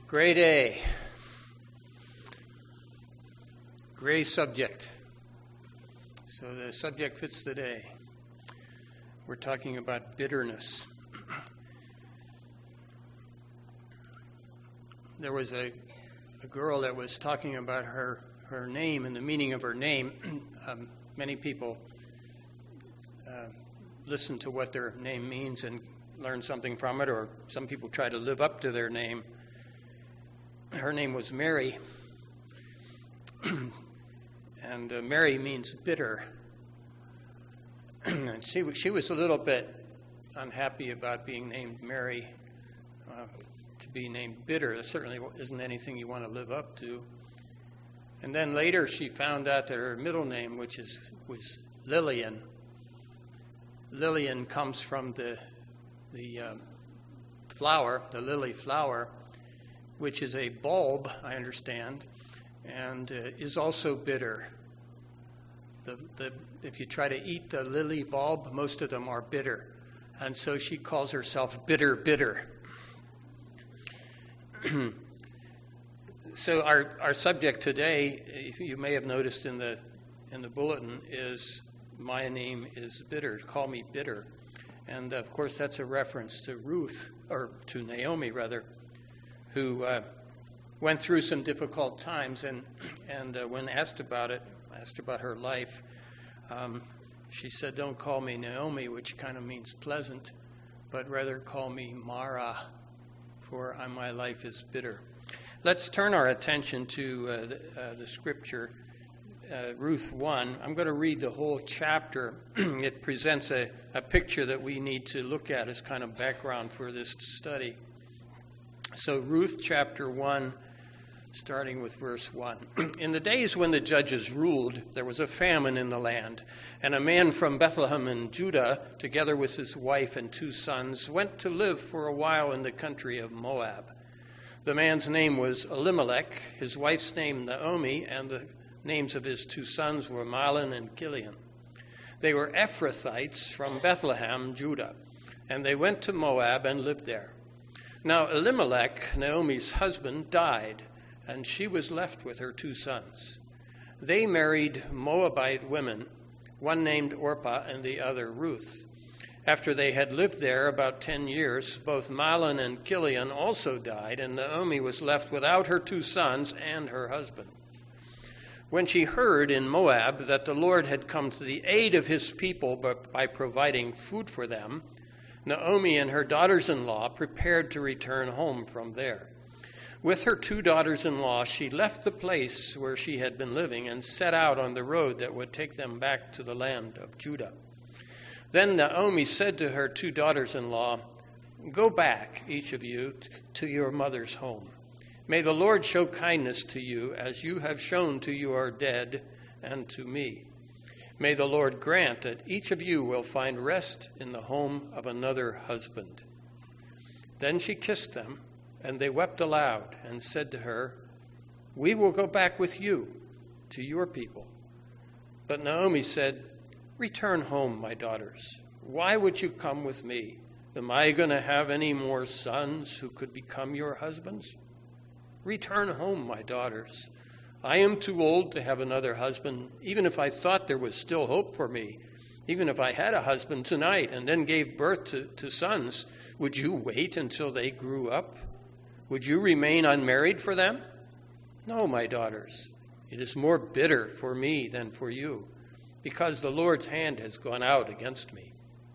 Grade A. Gray subject. So the subject fits the day. We're talking about bitterness. There was a girl that was talking about her name and the meaning of her name. Many people listen to what their name means and learn something from it, or some people try to live up to their name. Her name was Mary, and Mary means bitter. And she was a little bit unhappy about being named Mary. To be named bitter, that certainly isn't anything you want to live up to. And then later she found out that her middle name, was Lillian. Lillian comes from the flower, the lily flower, which is a bulb, I understand, and is also bitter. If you try to eat the lily bulb, most of them are bitter. And so she calls herself bitter. So our subject today, you may have noticed in the bulletin, is my name is bitter. Call me bitter. And of course that's a reference to Ruth, or to Naomi rather, who went through some difficult times, and when asked about her life, she said, "Don't call me Naomi," which kind of means pleasant, but rather call me Mara, for my life is bitter. Let's turn our attention to the scripture, Ruth 1. I'm going to read the whole chapter. It presents a picture that we need to look at as kind of background for this study. So Ruth chapter 1, starting with verse 1. In the days when the judges ruled, there was a famine in the land, and a man from Bethlehem in Judah, together with his wife and 2 sons, went to live for a while in the country of Moab. The man's name was Elimelech, his wife's name Naomi, and the names of his 2 sons were Mahlon and Chilion. They were Ephrathites from Bethlehem, Judah, and they went to Moab and lived there. Now Elimelech, Naomi's husband, died, and she was left with her 2 sons. They married Moabite women, one named Orpah and the other Ruth. After they had lived there about 10 years, both Mahlon and Chilion also died, and Naomi was left without her 2 sons and her husband. When she heard in Moab that the Lord had come to the aid of his people by providing food for them, Naomi and her daughters-in-law prepared to return home from there. With her 2 daughters-in-law, she left the place where she had been living and set out on the road that would take them back to the land of Judah. Then Naomi said to her 2 daughters-in-law, "Go back, each of you, to your mother's home. May the Lord show kindness to you as you have shown to your dead and to me. May the Lord grant that each of you will find rest in the home of another husband." Then she kissed them, and they wept aloud and said to her, "We will go back with you to your people." But Naomi said, "Return home, my daughters. Why would you come with me? Am I going to have any more sons who could become your husbands? Return home, my daughters. I am too old to have another husband, even if I thought there was still hope for me. Even if I had a husband tonight and then gave birth to sons, would you wait until they grew up? Would you remain unmarried for them? No, my daughters, it is more bitter for me than for you, because the Lord's hand has gone out against me."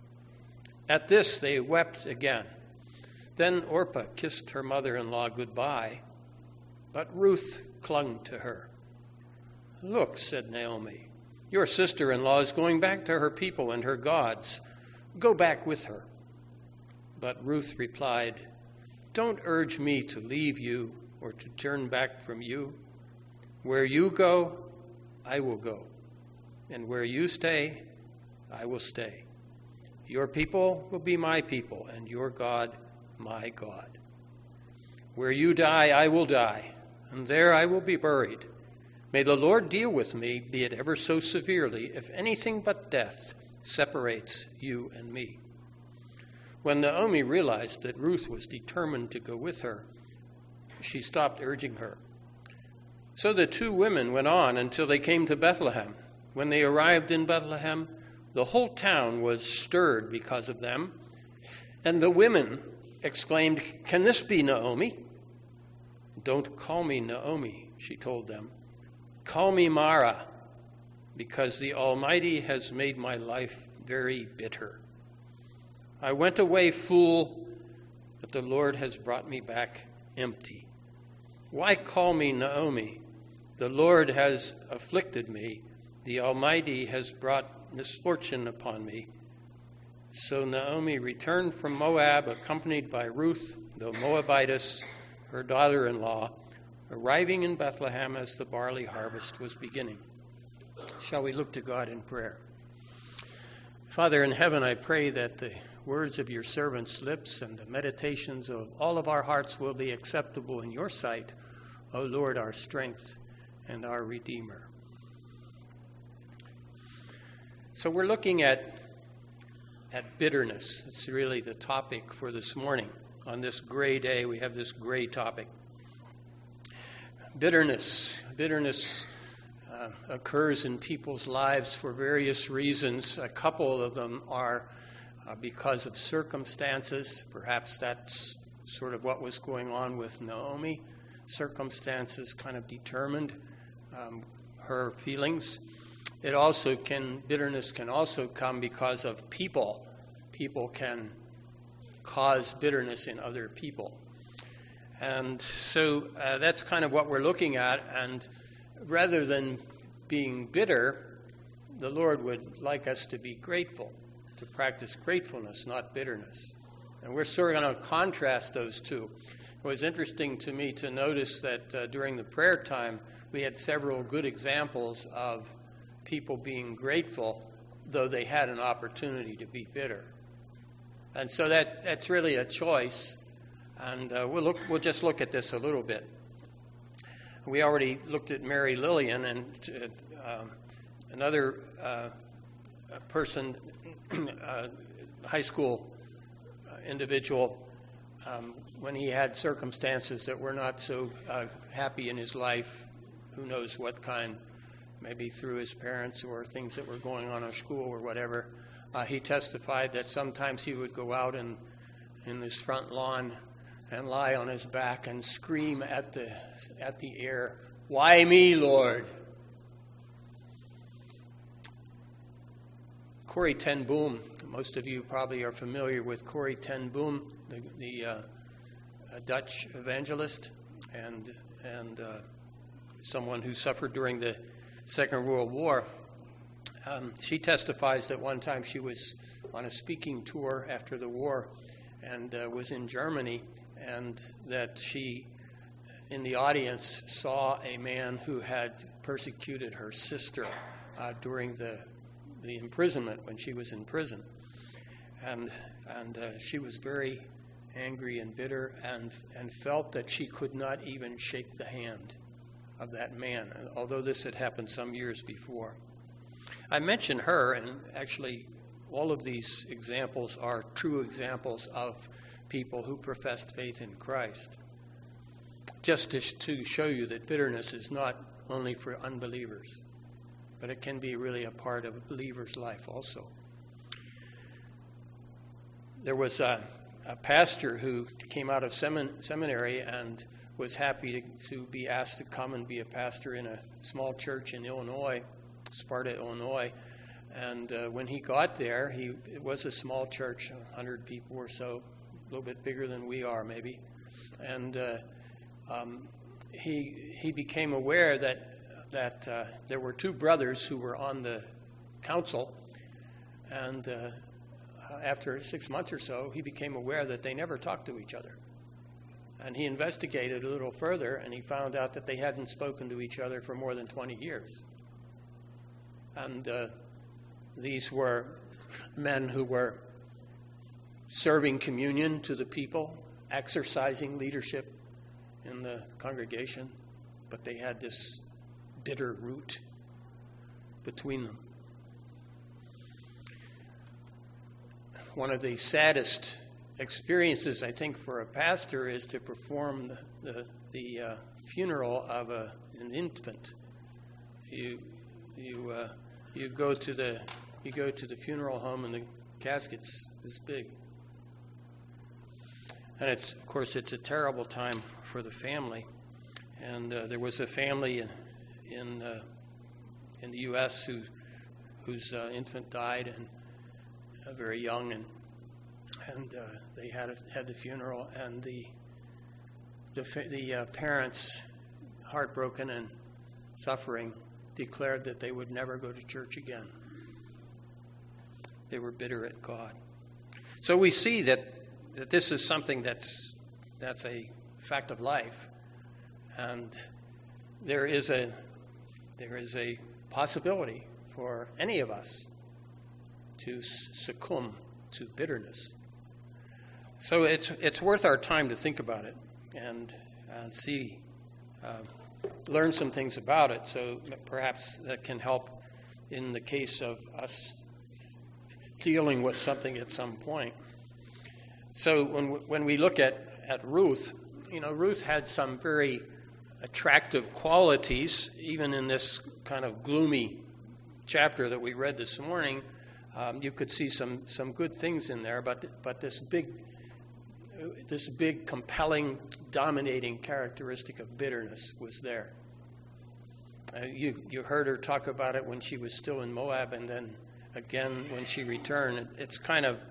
At this they wept again. Then Orpah kissed her mother-in-law goodbye, but Ruth clung to her. "Look," said Naomi, "your sister-in-law is going back to her people and her gods. Go back with her." But Ruth replied, "Don't urge me to leave you or to turn back from you. Where you go, I will go, and where you stay, I will stay. Your people will be my people, and your God, my God. Where you die, I will die, and there I will be buried. May the Lord deal with me, be it ever so severely, if anything but death separates you and me." When Naomi realized that Ruth was determined to go with her, she stopped urging her. So the two women went on until they came to Bethlehem. When they arrived in Bethlehem, the whole town was stirred because of them. And the women exclaimed, "Can this be Naomi?" "Don't call me Naomi," she told them. "Call me Mara, because the Almighty has made my life very bitter. I went away full, but the Lord has brought me back empty. Why call me Naomi? The Lord has afflicted me. The Almighty has brought misfortune upon me." So Naomi returned from Moab, accompanied by Ruth, the Moabitess, her daughter-in-law, arriving in Bethlehem as the barley harvest was beginning. Shall we look to God in prayer? Father in heaven, I pray that the words of your servants' lips and the meditations of all of our hearts will be acceptable in your sight, O Lord, our strength and our Redeemer. So we're looking at bitterness. It's really the topic for this morning. On this gray day, we have this gray topic. Bitterness occurs in people's lives for various reasons. A couple of them are because of circumstances. Perhaps that's sort of what was going on with Naomi. Circumstances kind of determined her feelings. Bitterness can also come because of people. People can cause bitterness in other people. And so that's kind of what we're looking at. And rather than being bitter, the Lord would like us to be grateful, to practice gratefulness, not bitterness. And we're sort of going to contrast those two. It was interesting to me to notice that during the prayer time, we had several good examples of people being grateful, though they had an opportunity to be bitter. And so that's really a choice. And we'll just look at this a little bit. We already looked at Mary Lillian, and another person, high school individual, when he had circumstances that were not so happy in his life, who knows what kind, maybe through his parents or things that were going on in school or whatever, he testified that sometimes he would go out in his front lawn and lie on his back and scream at the air, "Why me, Lord?" Corrie ten Boom, most of you probably are familiar with Corrie ten Boom, the Dutch evangelist and someone who suffered during the Second World War. She testifies that one time she was on a speaking tour after the war and was in Germany, and that she, in the audience, saw a man who had persecuted her sister during the imprisonment, when she was in prison. And she was very angry and bitter and felt that she could not even shake the hand of that man, although this had happened some years before. I mention her, and actually all of these examples are true examples of people who professed faith in Christ, just to show you that bitterness is not only for unbelievers, but it can be really a part of a believer's life also. There was a pastor who came out of seminary and was happy to be asked to come and be a pastor in a small church in Illinois, Sparta, Illinois. And when he got there, it was a small church, 100 people or so, a little bit bigger than we are maybe. And he became aware that there were two brothers who were on the council, and after 6 months or so, he became aware that they never talked to each other. And he investigated a little further, and he found out that they hadn't spoken to each other for more than 20 years. And these were men who were serving communion to the people, exercising leadership in the congregation, but they had this bitter root between them. One of the saddest experiences, I think, for a pastor is to perform the funeral of an infant. You go to the funeral home and the casket's this big, and of course it's a terrible time for the family. And there was a family in the U.S. whose infant died and very young, and they had the funeral, and the parents, heartbroken and suffering, declared that they would never go to church again. They were bitter at God. So we see that this is something that's a fact of life, and there is a possibility for any of us to succumb to bitterness. So it's worth our time to think about it and see, learn some things about it. So perhaps that can help in the case of us dealing with something at some point. So when we look at Ruth, Ruth had some very attractive qualities, even in this kind of gloomy chapter that we read this morning. You could see some good things in there, but this big, compelling, dominating characteristic of bitterness was there. You heard her talk about it when she was still in Moab, and then again when she returned. It's kind of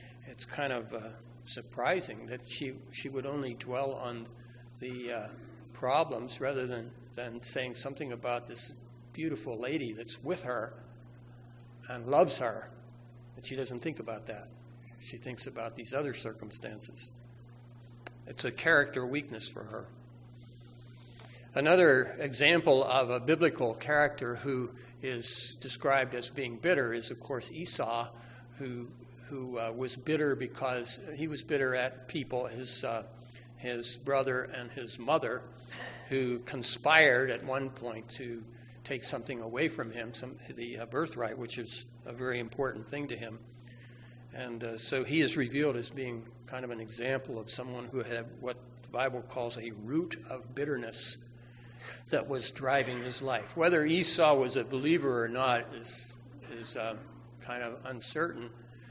surprising that she would only dwell on the problems rather than saying something about this beautiful lady that's with her and loves her. And she doesn't think about that. She thinks about these other circumstances. It's a character weakness for her. Another example of a biblical character who is described as being bitter is, of course, Esau, who was bitter because he was bitter at people, his brother and his mother, who conspired at one point to take something away from him, the birthright, which is a very important thing to him. And so he is revealed as being kind of an example of someone who had what the Bible calls a root of bitterness that was driving his life. Whether Esau was a believer or not is kind of uncertain.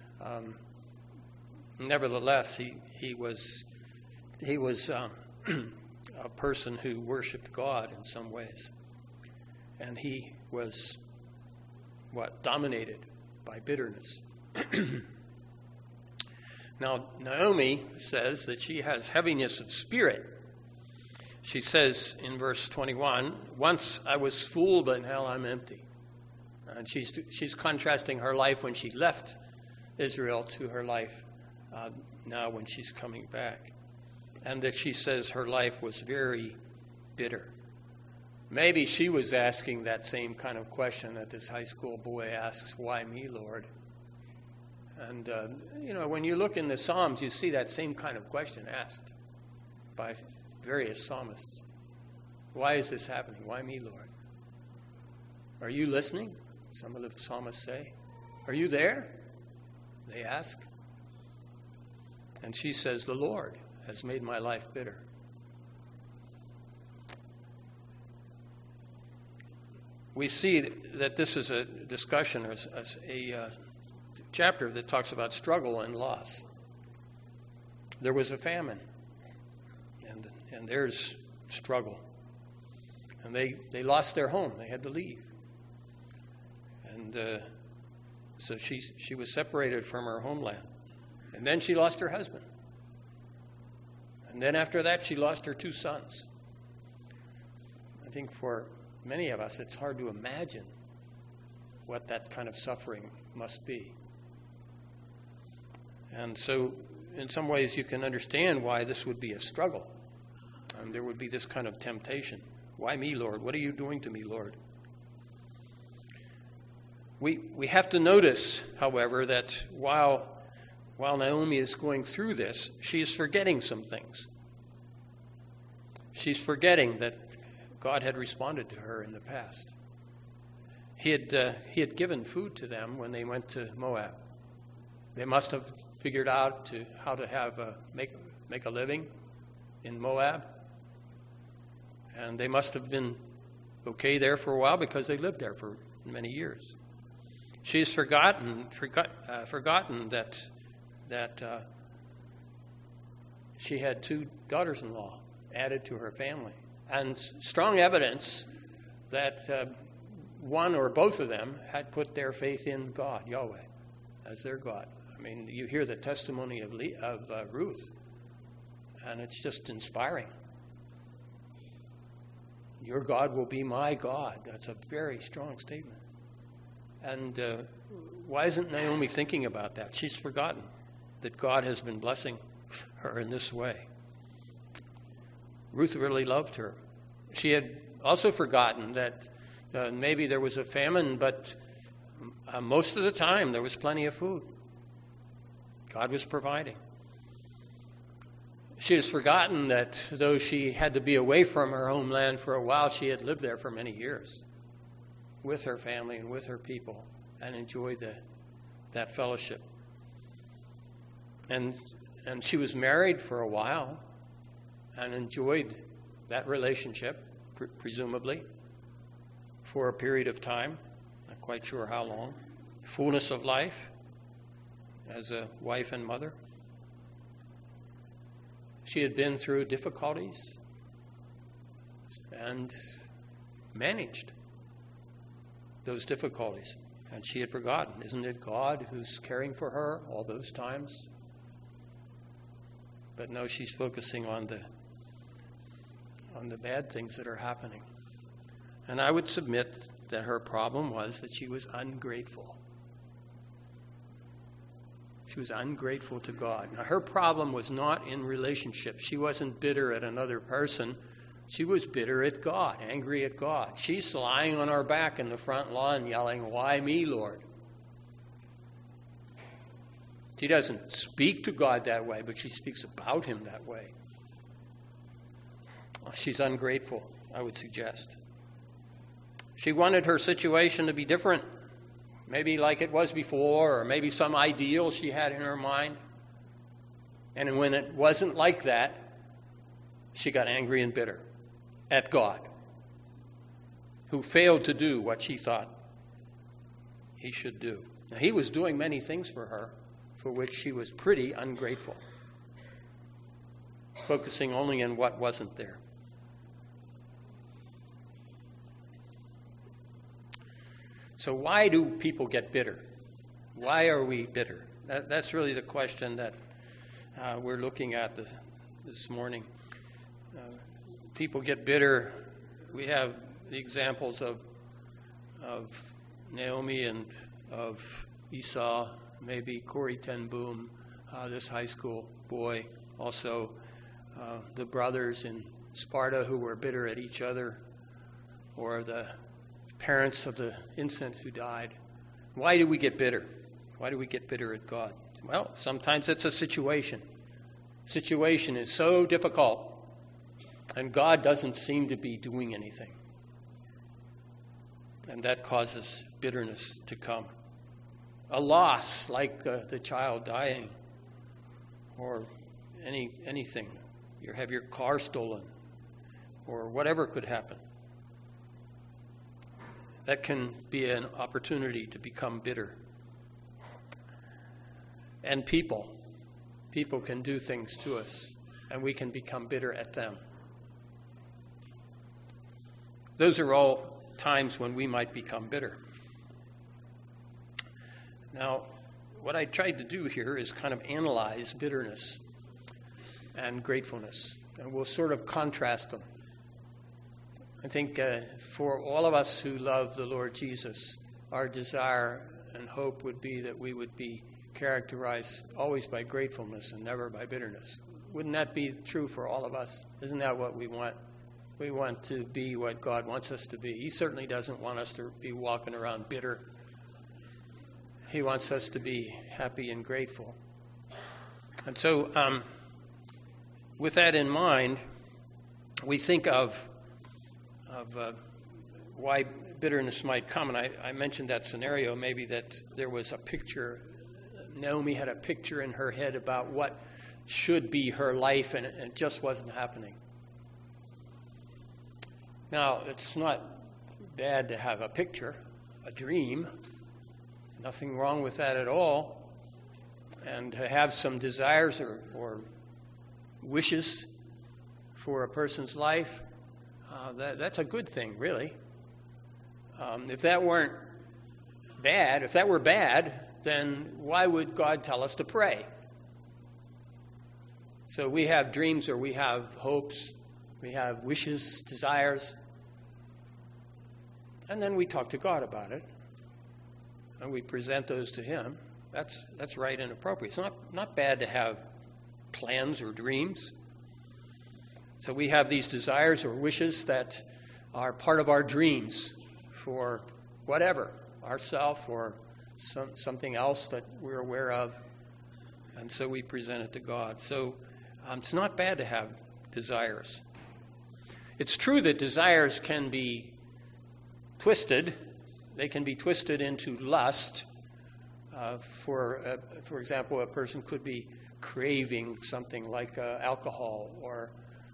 Nevertheless, he was a person who worshipped God in some ways, and he was dominated by bitterness. Now, Naomi says that she has heaviness of spirit. She says in verse 21, "Once I was full, but now I'm empty." And she's contrasting her life when she left Israel to her life now when she's coming back. And that she says her life was very bitter. Maybe she was asking that same kind of question that this high school boy asks, "Why me, Lord?" And, when you look in the Psalms, you see that same kind of question asked by various psalmists. Why is this happening? Why me, Lord? Are you listening? Some of the psalmists say. Are you there? They ask. And she says, "The Lord has made my life bitter." We see that this is a discussion, a chapter that talks about struggle and loss. There was a famine, and there's struggle. And they lost their home. They had to leave. And so she was separated from her homeland. And then she lost her husband. And then after that, she lost her 2 sons. I think for many of us, it's hard to imagine what that kind of suffering must be. And so, in some ways, you can understand why this would be a struggle. And there would be this kind of temptation. Why me, Lord? What are you doing to me, Lord? We have to notice, however, that while Naomi is going through this, she is forgetting some things. She's forgetting that God had responded to her in the past. He had given food to them when they went to Moab. They must have figured out how to make a living in Moab. And they must have been okay there for a while because they lived there for many years. She's forgotten that she had 2 daughters-in-law added to her family, and strong evidence that one or both of them had put their faith in God, Yahweh, as their God. I mean, you hear the testimony of Ruth, and it's just inspiring. Your God will be my God. That's a very strong statement. And why isn't Naomi thinking about that? She's forgotten that God has been blessing her in this way. Ruth really loved her. She had also forgotten that maybe there was a famine, but most of the time there was plenty of food. God was providing. She has forgotten that though she had to be away from her homeland for a while, she had lived there for many years with her family and with her people and enjoyed that fellowship. And she was married for a while and enjoyed that relationship, presumably, for a period of time. Not quite sure how long. Fullness of life as a wife and mother. She had been through difficulties and managed those difficulties. And she had forgotten, isn't it God who's caring for her all those times? But no, she's focusing on the bad things that are happening. And I would submit that her problem was that she was ungrateful. She was ungrateful to God. Now, her problem was not in relationship. She wasn't bitter at another person. She was bitter at God, angry at God. She's lying on her back in the front lawn yelling, "Why me, Lord?" She doesn't speak to God that way, but she speaks about him that way. She's ungrateful, I would suggest. She wanted her situation to be different, maybe like it was before, or maybe some ideal she had in her mind. And when it wasn't like that, she got angry and bitter at God, who failed to do what she thought he should do. Now, he was doing many things for her, for which she was pretty ungrateful, focusing only on what wasn't there. So why do people get bitter? Why are we bitter? That's really the question that we're looking at this morning. People get bitter. We have the examples of Naomi and of Esau, maybe Corrie ten Boom, this high school boy, also the brothers in Sparta who were bitter at each other, or the parents of the infant who died. Why do we get bitter? Why do we get bitter at God? Well, sometimes it's a situation. Situation is so difficult, and God doesn't seem to be doing anything. And that causes bitterness to come. A loss, like the child dying, or anything. You have your car stolen, or whatever could happen. That can be an opportunity to become bitter. And people can do things to us, and we can become bitter at them. Those are all times when we might become bitter. Now, what I tried to do here is kind of analyze bitterness and gratefulness, and we'll sort of contrast them. I think for all of us who love the Lord Jesus, our desire and hope would be that we would be characterized always by gratefulness and never by bitterness. Wouldn't that be true for all of us? Isn't that what we want? We want to be what God wants us to be. He certainly doesn't want us to be walking around bitter. He wants us to be happy and grateful. And so with that in mind, we think of why bitterness might come. And I mentioned that scenario, maybe that there was a picture Naomi had a picture in her head about what should be her life, and it just wasn't happening. Now, it's not bad to have a picture, a dream. Nothing wrong with that at all. And to have some desires or wishes for a person's life, that's a good thing, really. If that were bad, then why would God tell us to pray? So we have dreams, or we have hopes, we have wishes, desires, and then we talk to God about it, and we present those to Him. That's right and appropriate. It's not bad to have plans or dreams. So we have these desires or wishes that are part of our dreams for whatever, ourself or something else that we're aware of, and so we present it to God. So it's not bad to have desires. It's true that desires can be twisted. They can be twisted into lust. For example, a person could be craving something like alcohol or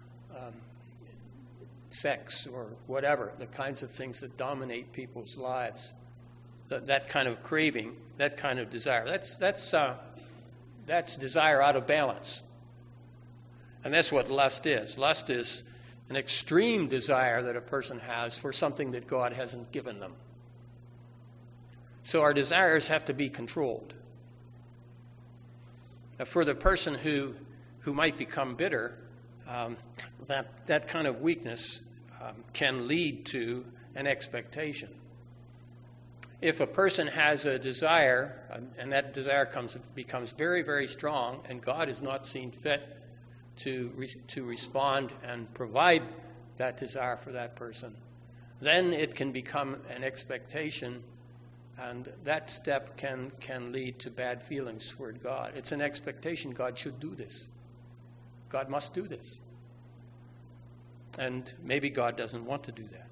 sex or whatever, the kinds of things that dominate people's lives. That kind of craving, that kind of desire. That's desire out of balance. And that's what lust is. Lust is an extreme desire that a person has for something that God hasn't given them. So our desires have to be controlled. For the person who might become bitter, that kind of weakness can lead to an expectation. If a person has a desire, and that desire becomes very, very strong, and God is not seen fit to respond and provide that desire for that person, then it can become an expectation, and that step can lead to bad feelings toward God. It's an expectation God should do this. God must do this. And maybe God doesn't want to do that.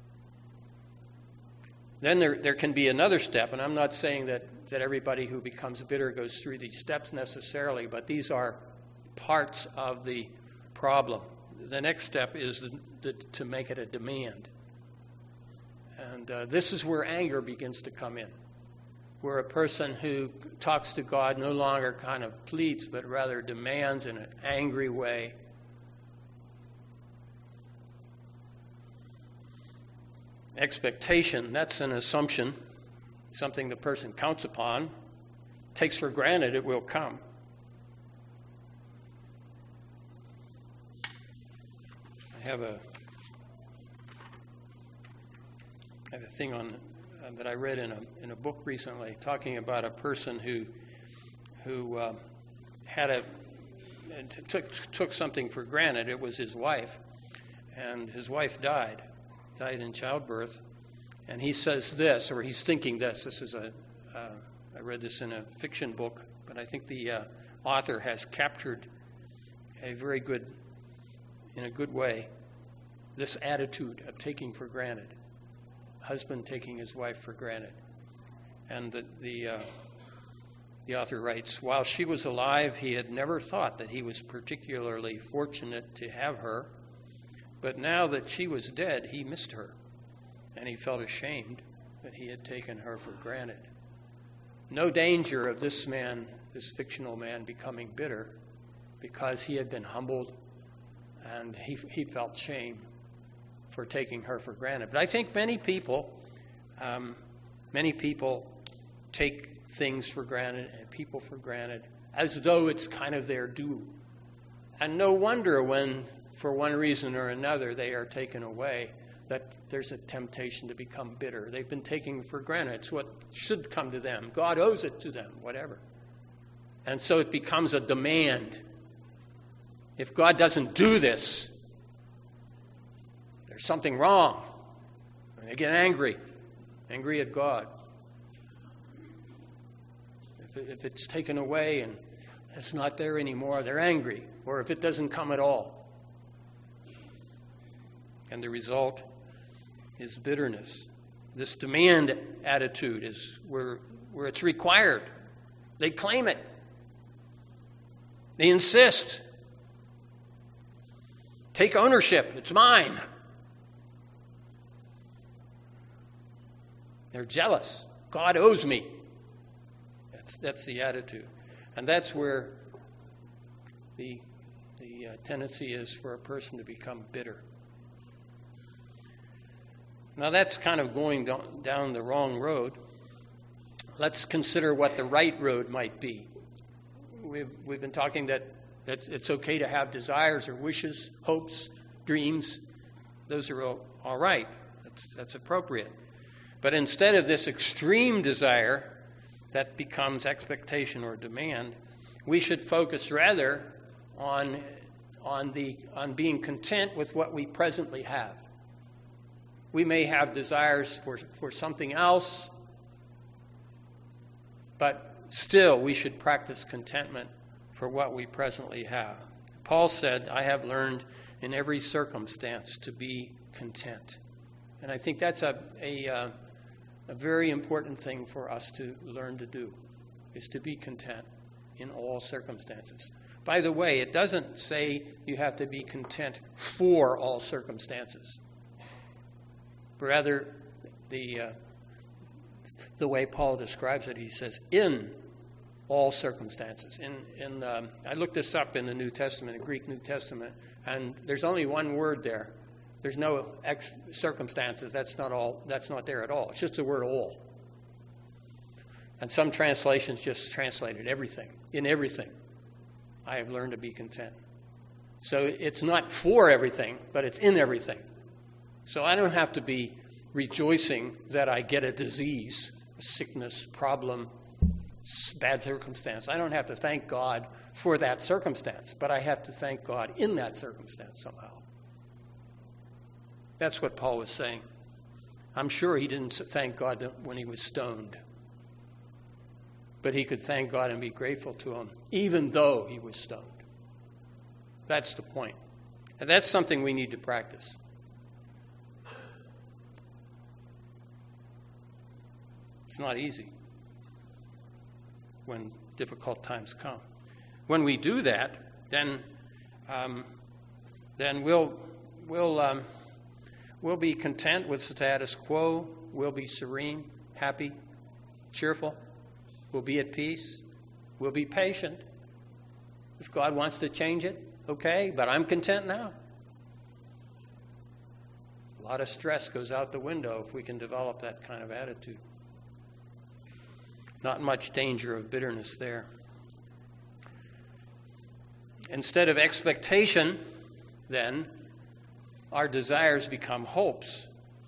Then there can be another step, and I'm not saying that everybody who becomes bitter goes through these steps necessarily, but these are parts of the problem. The next step is to make it a demand. And this is where anger begins to come in, where a person who talks to God no longer kind of pleads, but rather demands in an angry way. Expectation, that's an assumption, something the person counts upon, takes for granted it will come. I have a thing that I read in a book recently talking about a person who took something for granted. It was his wife, and his wife died in childbirth, and he says this, or he's thinking this. This is I read this in a fiction book, but I think the author has captured in a good way, this attitude of taking for granted. Husband taking his wife for granted. And the author writes, while she was alive, he had never thought that he was particularly fortunate to have her, but now that she was dead, he missed her, and he felt ashamed that he had taken her for granted. No danger of this man, this fictional man, becoming bitter, because he had been humbled and he felt shame for taking her for granted. But I think many people take things for granted and people for granted as though it's kind of their due. And no wonder when, for one reason or another, they are taken away, that there's a temptation to become bitter. They've been taken for granted. It's what should come to them. God owes it to them, whatever. And so it becomes a demand. If God doesn't do this, there's something wrong. And they get angry at God. If it's taken away and it's not there anymore, they're angry. Or if it doesn't come at all. And the result is bitterness. This demand attitude is where it's required. They claim it. They insist. Take ownership. It's mine. They're jealous. God owes me. That's the attitude. And that's where the tendency is for a person to become bitter. Now that's kind of going down the wrong road. Let's consider what the right road might be. We've been talking that it's okay to have desires or wishes, hopes, dreams. Those are all right. That's appropriate. But instead of this extreme desire that becomes expectation or demand, we should focus rather on being content with what we presently have. We may have desires for something else, but still we should practice contentment for what we presently have. Paul said, I have learned in every circumstance to be content. And I think that's a very important thing for us to learn to do, is to be content in all circumstances. By the way, it doesn't say you have to be content for all circumstances. Rather, the way Paul describes it, he says, in all circumstances. I looked this up in the New Testament, the Greek New Testament, and there's only one word there. There's no circumstances. That's not there at all. It's just the word all. And some translations just translated everything. In everything, I have learned to be content. So it's not for everything, but it's in everything. So I don't have to be rejoicing that I get a disease, a sickness, problem, bad circumstance. I don't have to thank God for that circumstance, but I have to thank God in that circumstance somehow. That's what Paul was saying. I'm sure he didn't thank God when he was stoned, but he could thank God and be grateful to him, even though he was stoned. That's the point. And that's something we need to practice. It's not easy when difficult times come. When we do that, then we'll be content with status quo. We'll be serene, happy, cheerful. We'll be at peace. We'll be patient. If God wants to change it, okay, but I'm content now. A lot of stress goes out the window if we can develop that kind of attitude. Not much danger of bitterness there. Instead of expectation, then, our desires become hopes,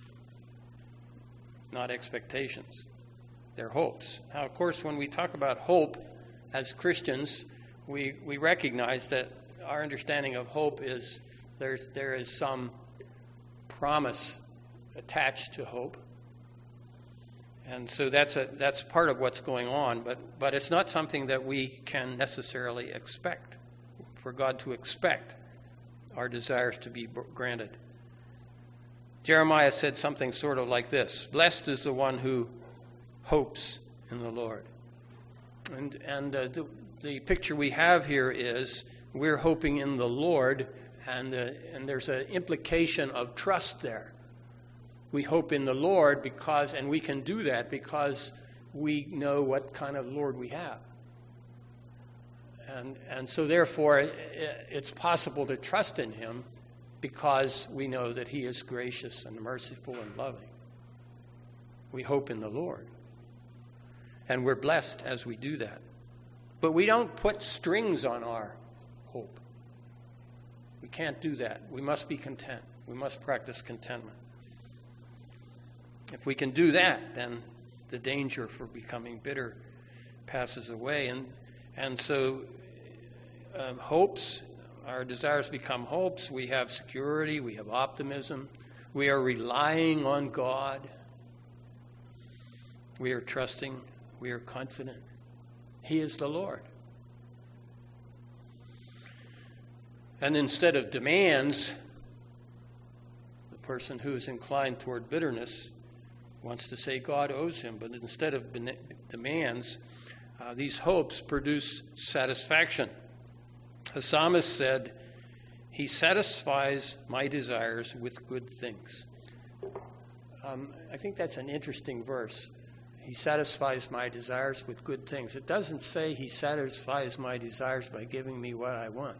not expectations. They're hopes. Now, of course, when we talk about hope as Christians, we recognize that our understanding of hope is there is some promise attached to hope. And so that's part of what's going on, but it's not something that we can necessarily expect, for God to expect our desires to be granted. Jeremiah said something sort of like this: blessed is the one who hopes in the Lord. And the picture we have here is we're hoping in the Lord, and there's an implication of trust there. We hope in the Lord and we can do that because we know what kind of Lord we have. And so therefore, it's possible to trust in him because we know that he is gracious and merciful and loving. We hope in the Lord. And we're blessed as we do that. But we don't put strings on our hope. We can't do that. We must be content. We must practice contentment. If we can do that, then the danger for becoming bitter passes away. And so hopes, our desires become hopes. We have security. We have optimism. We are relying on God. We are trusting. We are confident. He is the Lord. And instead of demands, the person who is inclined toward bitterness wants to say God owes him, but instead of demands, These hopes produce satisfaction. The psalmist said, "He satisfies my desires with good things." I think that's an interesting verse. He satisfies my desires with good things. It doesn't say he satisfies my desires by giving me what I want.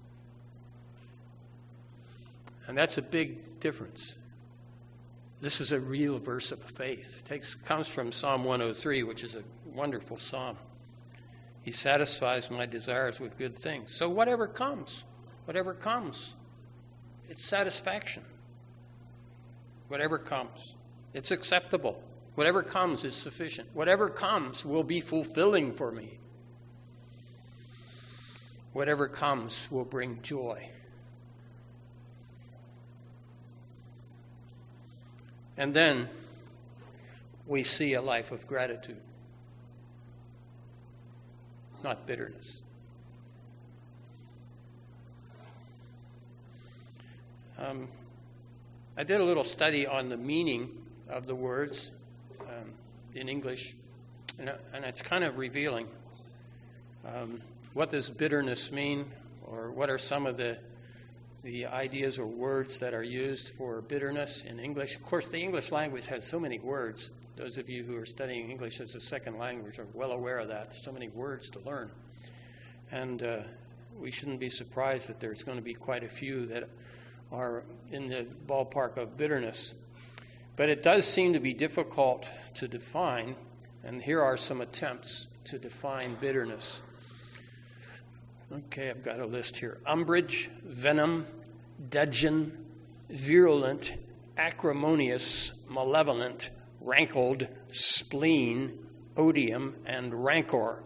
And that's a big difference. This is a real verse of faith. It comes from Psalm 103, which is a wonderful psalm. He satisfies my desires with good things. So whatever comes, it's satisfaction. Whatever comes, it's acceptable. Whatever comes is sufficient. Whatever comes will be fulfilling for me. Whatever comes will bring joy. And then we see a life of gratitude, not bitterness. I did a little study on the meaning of the words in English, and it's kind of revealing. What does bitterness mean, or what are some of the ideas or words that are used for bitterness in English? Of course, the English language has so many words. Those of you who are studying English as a second language are well aware of that. So many words to learn. And we shouldn't be surprised that there's going to be quite a few that are in the ballpark of bitterness. But it does seem to be difficult to define, and here are some attempts to define bitterness. Okay, I've got a list here. Umbrage, venom, dudgeon, virulent, acrimonious, malevolent, rankled, spleen, odium, and rancor.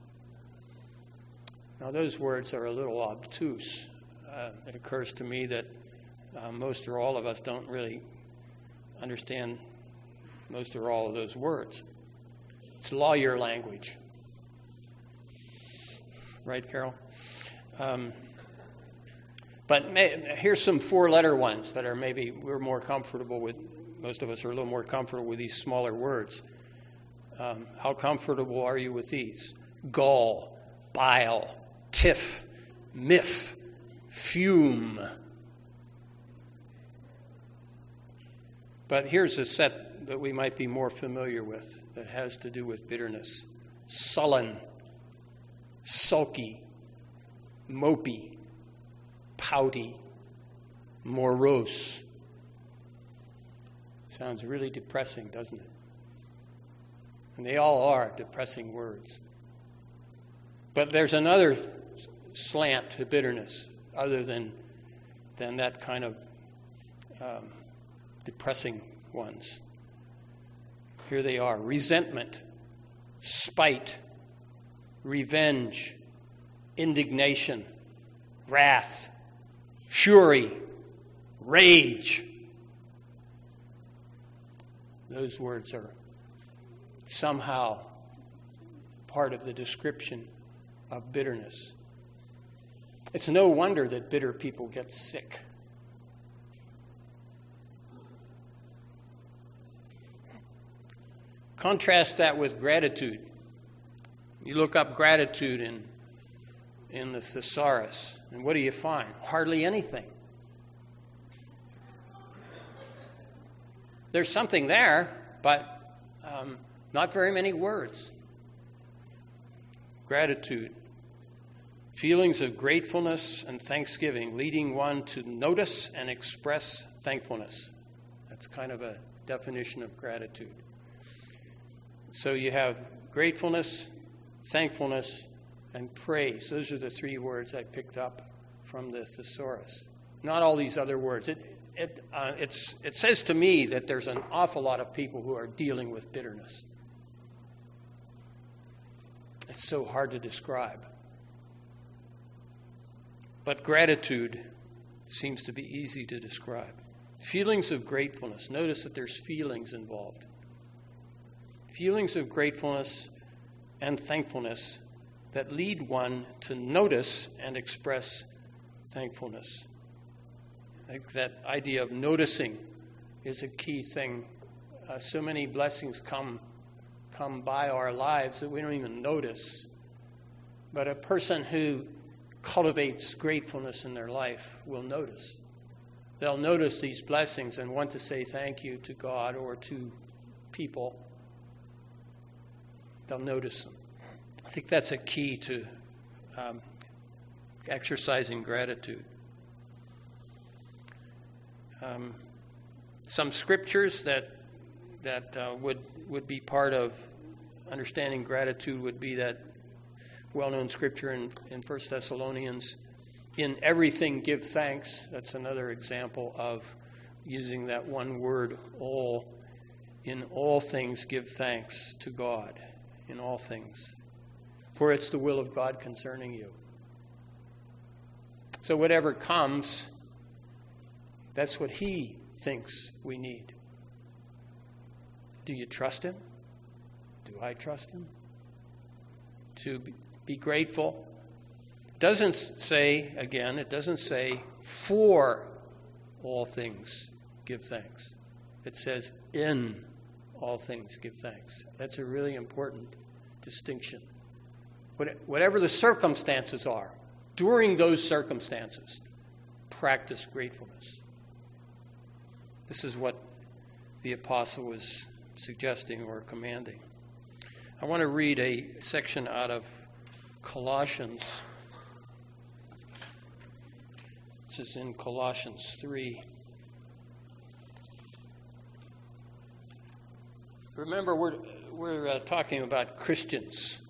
Now those words are a little obtuse. It occurs to me that most or all of us don't really understand most or all of those words. It's lawyer language. Right, Carol? But here's some four-letter ones that are maybe we're more comfortable with. Most of us are a little more comfortable with these smaller words. How comfortable are you with these? Gall, bile, tiff, miff, fume. But here's a set that we might be more familiar with that has to do with bitterness. Sullen, sulky, mopey, pouty, morose. Sounds really depressing, doesn't it? And they all are depressing words. But there's another slant to bitterness other than that kind of depressing ones. Here they are: resentment, spite, revenge, indignation, wrath, fury, rage. Those words are somehow part of the description of bitterness. It's no wonder that bitter people get sick. Contrast that with gratitude. You look up gratitude in the thesaurus, and what do you find? Hardly anything. There's something there, but not very many words. Gratitude. Feelings of gratefulness and thanksgiving, leading one to notice and express thankfulness. That's kind of a definition of gratitude. So you have gratefulness, thankfulness, and praise. Those are the three words I picked up from the thesaurus. Not all these other words. It says to me that there's an awful lot of people who are dealing with bitterness. It's so hard to describe. But gratitude seems to be easy to describe. Feelings of gratefulness. Notice that there's feelings involved. Feelings of gratefulness and thankfulness that lead one to notice and express thankfulness. I think that idea of noticing is a key thing. So many blessings come come by our lives that we don't even notice. But a person who cultivates gratefulness in their life will notice. They'll notice these blessings and want to say thank you to God or to people. They'll notice them. I think that's a key to exercising gratitude. Some scriptures that would be part of understanding gratitude would be that well-known scripture in 1 Thessalonians, in everything give thanks. That's another example of using that one word, all. In all things give thanks to God, in all things. For it's the will of God concerning you. So whatever comes, that's what He thinks we need. Do you trust Him? Do I trust Him? To be grateful. It doesn't say for all things give thanks. It says in all things give thanks. That's a really important distinction. Whatever the circumstances are, during those circumstances, practice gratefulness. This is what the apostle was suggesting or commanding. I want to read a section out of Colossians. This is in Colossians 3. Remember, we're talking about Christians.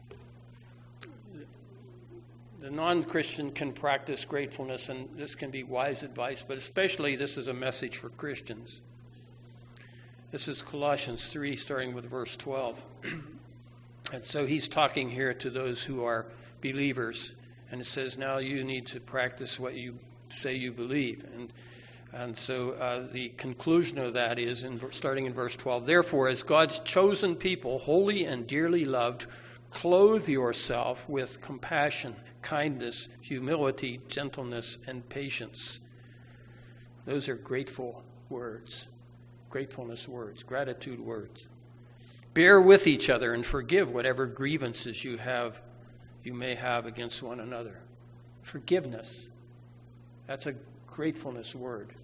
The non-Christian can practice gratefulness, and this can be wise advice, but especially this is a message for Christians. This is Colossians 3, starting with verse 12. And so he's talking here to those who are believers, and it says, now you need to practice what you say you believe. And so the conclusion of that is, starting in verse 12, therefore, as God's chosen people, holy and dearly loved, clothe yourself with compassion, kindness, humility, gentleness, and patience. Those are grateful words, gratefulness words, gratitude words. Bear with each other and forgive whatever grievances you may have against one another. Forgiveness, that's a gratefulness word.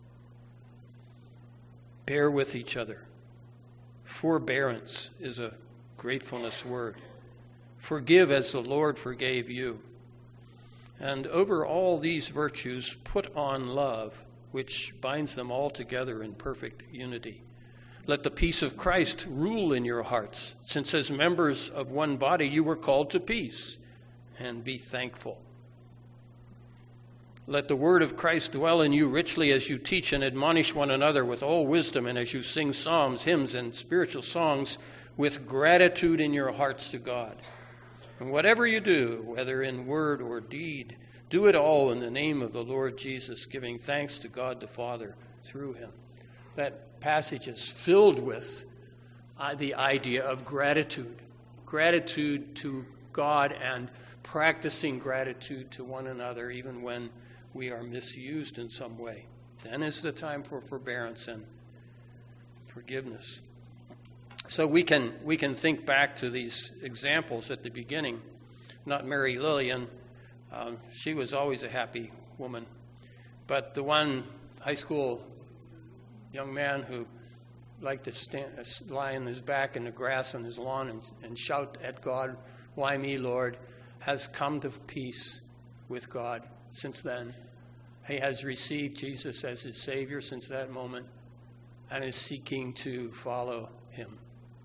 Bear with each other. Forbearance is a gratefulness word. Forgive as the Lord forgave you. And over all these virtues, put on love, which binds them all together in perfect unity. Let the peace of Christ rule in your hearts, since as members of one body you were called to peace, and be thankful. Let the word of Christ dwell in you richly as you teach and admonish one another with all wisdom, and as you sing psalms, hymns, and spiritual songs with gratitude in your hearts to God. And whatever you do, whether in word or deed, do it all in the name of the Lord Jesus, giving thanks to God the Father through him. That passage is filled with the idea of gratitude. Gratitude to God and practicing gratitude to one another, even when we are misused in some way. Then is the time for forbearance and forgiveness. So we can think back to these examples at the beginning. Not Mary Lillian. She was always a happy woman. But the one high school young man who liked to lie on his back in the grass on his lawn and shout at God, "Why me, Lord?" has come to peace with God since then. He has received Jesus as his Savior since that moment and is seeking to follow him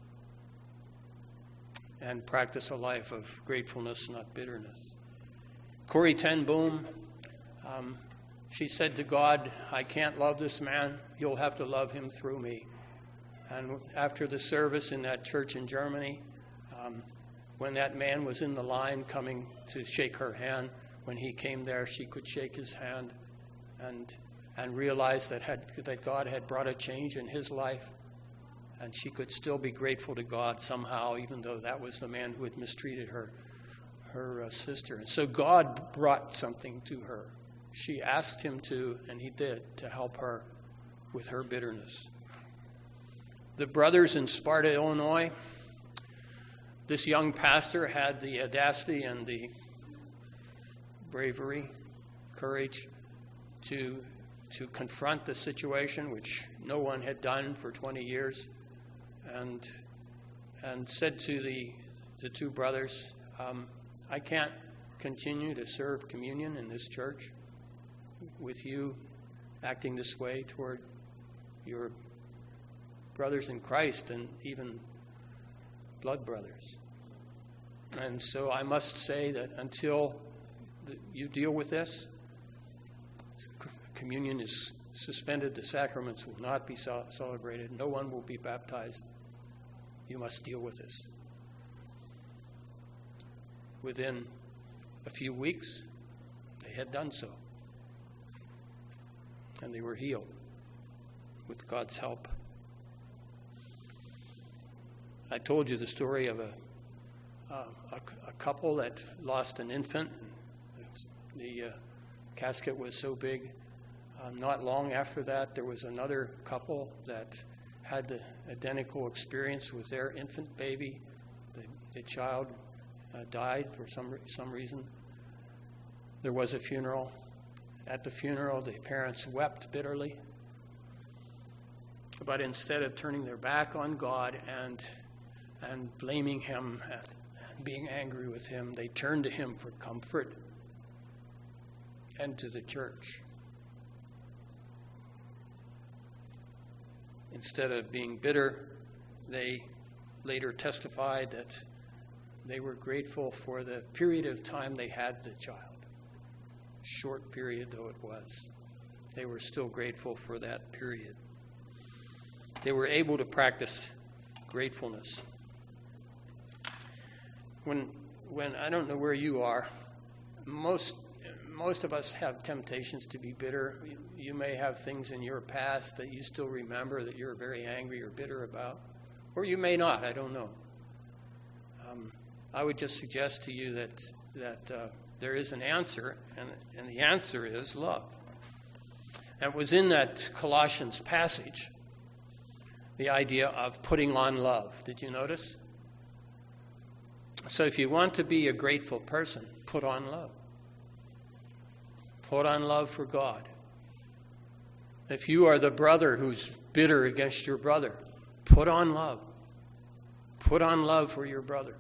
and practice a life of gratefulness, not bitterness. Corrie ten Boom, she said to God, "I can't love this man. You'll have to love him through me." And after the service in that church in Germany, when that man was in the line coming to shake her hand, when he came there, she could shake his hand and realize that God had brought a change in his life. And she could still be grateful to God somehow, even though that was the man who had mistreated her sister. And so God brought something to her. She asked him to, and he did, to help her with her bitterness. The brothers in Sparta, Illinois, This young pastor had the audacity and the bravery, courage to confront the situation, which no one had done for 20 years, and said to the two brothers, I can't continue to serve communion in this church with you acting this way toward your brothers in Christ and even blood brothers. And so I must say that until you deal with this, communion is suspended, the sacraments will not be celebrated, no one will be baptized. You must deal with this. Within a few weeks, they had done so. And they were healed with God's help. I told you the story of a couple that lost an infant. The casket was so big. Not long after that, there was another couple that had the identical experience with their infant baby. The child died for some reason. There was a funeral. At the funeral, the parents wept bitterly. But instead of turning their back on God and blaming him and being angry with him, they turned to him for comfort and to the church. Instead of being bitter, they later testified that they were grateful for the period of time they had the child. Short period though it was, they were still grateful for that period. They were able to practice gratefulness. When I don't know where you are, most of us have temptations to be bitter. You may have things in your past that you still remember that you're very angry or bitter about, or you may not. I don't know. I would just suggest to you that there is an answer, and the answer is love. And it was in that Colossians passage, the idea of putting on love. Did you notice? So if you want to be a grateful person, put on love. Put on love for God. If you are the brother who's bitter against your brother, put on love. Put on love for your brother.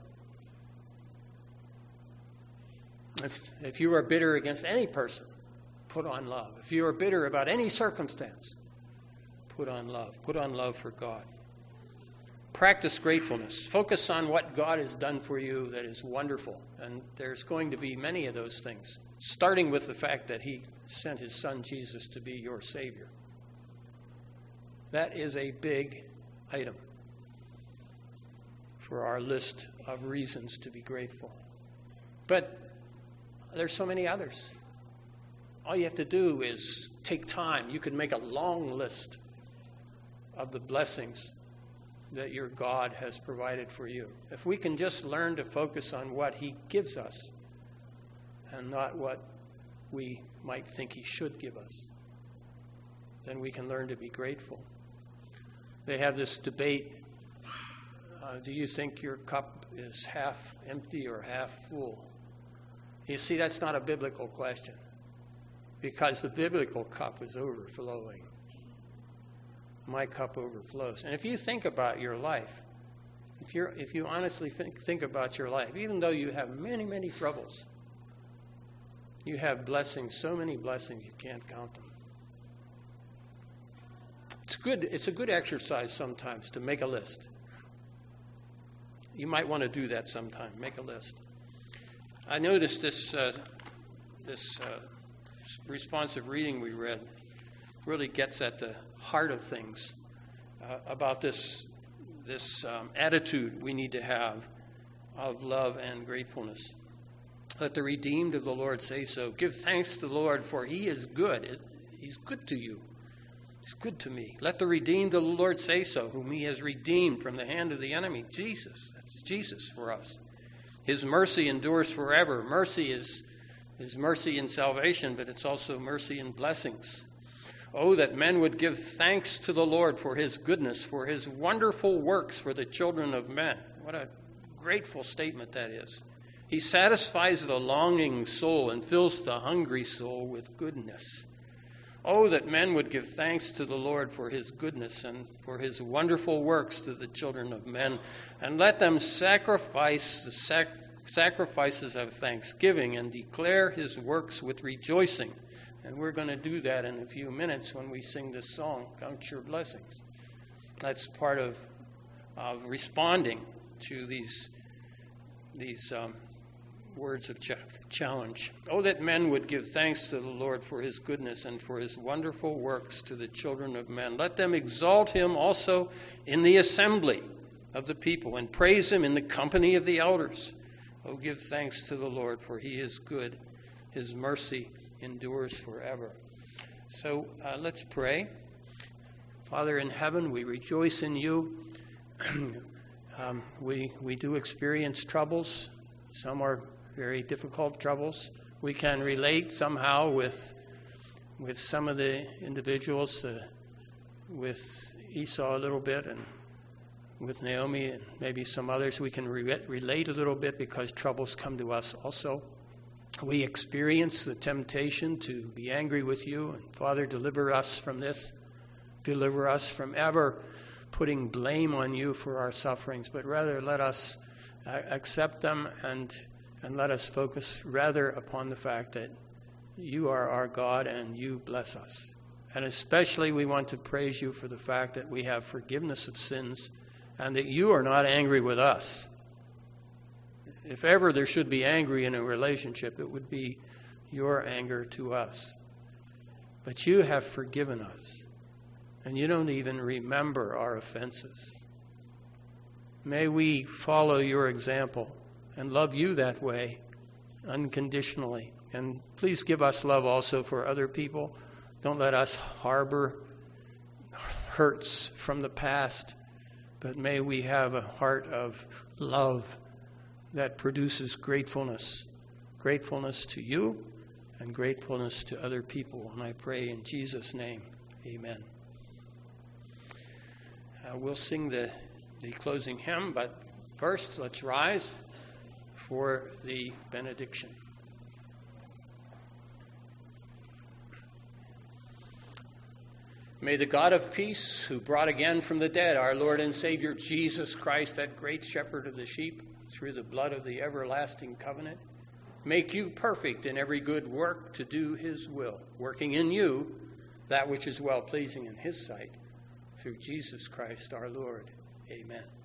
If you are bitter against any person, put on love. If you are bitter about any circumstance, put on love. Put on love for God. Practice gratefulness. Focus on what God has done for you that is wonderful. And there's going to be many of those things, starting with the fact that he sent his son Jesus to be your Savior. That is a big item for our list of reasons to be grateful. But there's so many others. All you have to do is take time. You can make a long list of the blessings that your God has provided for you. If we can just learn to focus on what he gives us and not what we might think he should give us, then we can learn to be grateful. They have this debate, do you think your cup is half empty or half full? You see, that's not a biblical question, because the biblical cup is overflowing. My cup overflows. And if you think about your life, if you honestly think about your life, even though you have many, many troubles, you have blessings, so many blessings you can't count them. It's a good exercise sometimes to make a list. You might want to do that sometime. Make a list. I noticed this responsive reading we read really gets at the heart of things about this attitude we need to have of love and gratefulness. Let the redeemed of the Lord say so. Give thanks to the Lord, for he is good. He's good to you. He's good to me. Let the redeemed of the Lord say so, whom he has redeemed from the hand of the enemy. Jesus. That's Jesus for us. His mercy endures forever. Mercy is mercy in salvation, but it's also mercy in blessings. Oh, that men would give thanks to the Lord for his goodness, for his wonderful works for the children of men. What a grateful statement that is. He satisfies the longing soul and fills the hungry soul with goodness. Oh, that men would give thanks to the Lord for his goodness and for his wonderful works to the children of men, and let them sacrifice the sacrifices of thanksgiving and declare his works with rejoicing. And we're going to do that in a few minutes when we sing this song, Count Your Blessings. That's part of responding to these words of challenge. Oh, that men would give thanks to the Lord for his goodness and for his wonderful works to the children of men. Let them exalt him also in the assembly of the people and praise him in the company of the elders. Oh, give thanks to the Lord, for he is good. His mercy endures forever. So let's pray. Father in heaven, we rejoice in you. We do experience troubles. Some are very difficult troubles. We can relate somehow with some of the individuals, with Esau a little bit, and with Naomi and maybe some others. We can relate a little bit because troubles come to us also. We experience the temptation to be angry with you. And Father, deliver us from this. Deliver us from ever putting blame on you for our sufferings, but rather let us accept them and let us focus rather upon the fact that you are our God and you bless us. And especially we want to praise you for the fact that we have forgiveness of sins and that you are not angry with us. If ever there should be angry in a relationship, it would be your anger to us. But you have forgiven us, and you don't even remember our offenses. May we follow your example and love you that way, unconditionally. And please give us love also for other people. Don't let us harbor hurts from the past, but may we have a heart of love that produces gratefulness to you and gratefulness to other people. And I pray in Jesus' name, amen. We'll sing the closing hymn, but first let's rise for the benediction. May the God of peace, who brought again from the dead our Lord and Savior Jesus Christ, that great shepherd of the sheep, through the blood of the everlasting covenant, make you perfect in every good work to do his will, working in you that which is well-pleasing in his sight, through Jesus Christ our Lord. Amen.